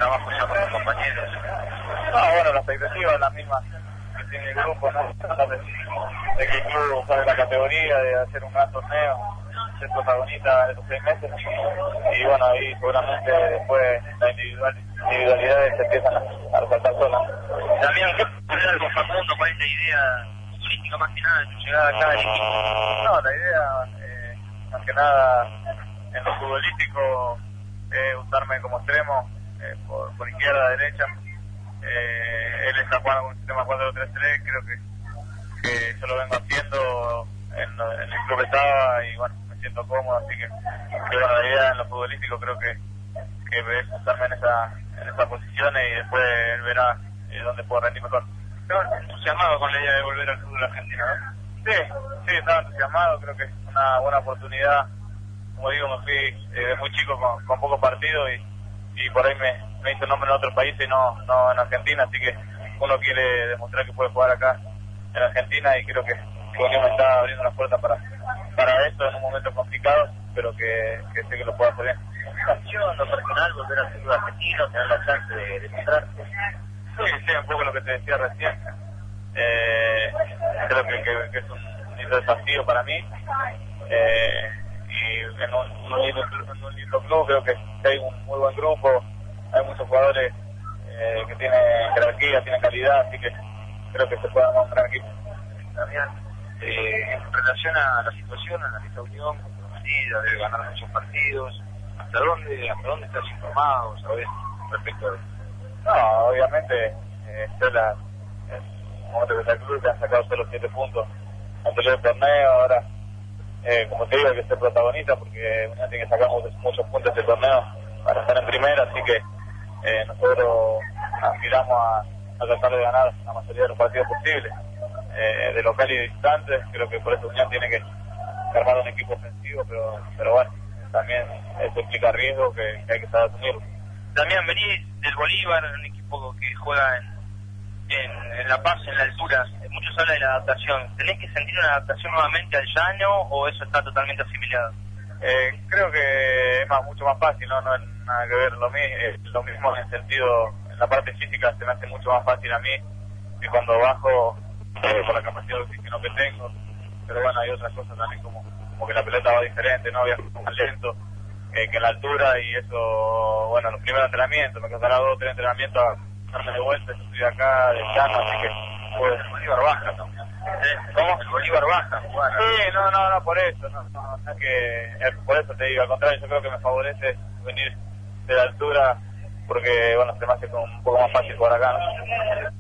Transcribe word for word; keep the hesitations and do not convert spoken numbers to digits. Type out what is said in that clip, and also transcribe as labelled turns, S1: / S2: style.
S1: trabajo ya con tus compañeros?
S2: No, bueno, la expectativa es la misma que tiene el grupo, ¿no? Tratar de, de que el club sabe la categoría, de hacer un gran torneo, ser protagonista de estos seis meses. Y bueno, ahí seguramente después las individual, individualidades se empiezan a, a resaltar solas.
S1: También, ¿qué pasa con Facundo? ¿Cuál es la idea política más que nada de tu llegada acá al equipo?
S2: No, la idea, eh, más que nada, en lo futbolístico, es usarme como extremo, eh, por, por izquierda, derecha. Eh, él está jugando con un sistema cuatro tres tres, creo que, que yo lo vengo haciendo en, en el club estaba y bueno, me siento cómodo, así que, que bueno, la idea en lo futbolístico creo que, que es usarme en esa, en esas posiciones y después él verá eh, dónde puedo rendir mejor.
S1: Estaba entusiasmado con la idea de volver al fútbol argentino, ¿no?
S2: Sí, sí, estaba entusiasmado, creo que es una buena oportunidad. Como digo, me fui eh, de muy chico con, con pocos partidos y, y por ahí me, me hice nombre en otros países y no, no en Argentina, así que uno quiere demostrar que puede jugar acá en Argentina y creo que, que Unión me está abriendo las puertas para, para esto en un momento complicado, pero que, que sé que lo puedo hacer bien.
S1: ¿Yo en lo personal volver al fútbol argentino, tener la chance de demostrarse?
S2: Sí, sí, un poco lo que te decía recién. Eh, creo que, que, que es un lindo desafío para mí. Eh, y en un, un, lindo, en un lindo club creo que hay un muy buen grupo, hay muchos jugadores eh, que tienen jerarquía, tienen calidad, así que creo que se puede armar un gran equipo.
S1: También, eh, en relación a la situación, analiza Unión, comprometida, debe ganar muchos partidos. ¿Hasta dónde, hasta dónde estás informado, sabes, respecto a eso?
S2: No, obviamente, eh, es la, el momento que está el club, que han sacado solo siete puntos anterior del torneo, ahora, eh, como te digo, hay que ser protagonista porque Unión tiene que sacar muchos, muchos puntos de este torneo para estar en primera, así que eh, nosotros aspiramos a, a tratar de ganar la mayoría de los partidos posibles, eh, de local y de distante. Creo que por eso Unión tiene que armar un equipo ofensivo, pero, pero bueno, también eso implica riesgo que, que hay que saber asumirlo.
S1: También venís del Bolívar, un equipo que juega en, en, en La Paz, en la altura. Muchos hablan de la adaptación. ¿Tenés que sentir una adaptación nuevamente al llano o eso está totalmente asimilado?
S2: Eh, creo que es más, mucho más fácil, no, no es nada que ver. Lo, mi, es lo mismo en el sentido, en la parte física se me hace mucho más fácil a mí que cuando bajo eh, por la capacidad de oxígeno que tengo. Pero bueno, hay otras cosas también como, como que la pelota va diferente, no viajo más lento eh, que en la altura y eso, bueno, los primeros entrenamientos, me costará dos o tres entrenamientos a darme de vuelta, yo estoy acá de llano, así que pues,
S1: el Bolívar baja también. ¿Eh? ¿Cómo? El Bolívar baja. Bueno.
S2: Sí, no, no, no, por eso, no, no, no es que, eh, por eso te digo, al contrario, yo creo que me favorece venir de la altura porque, bueno, se me hace como un poco más fácil jugar acá, ¿no?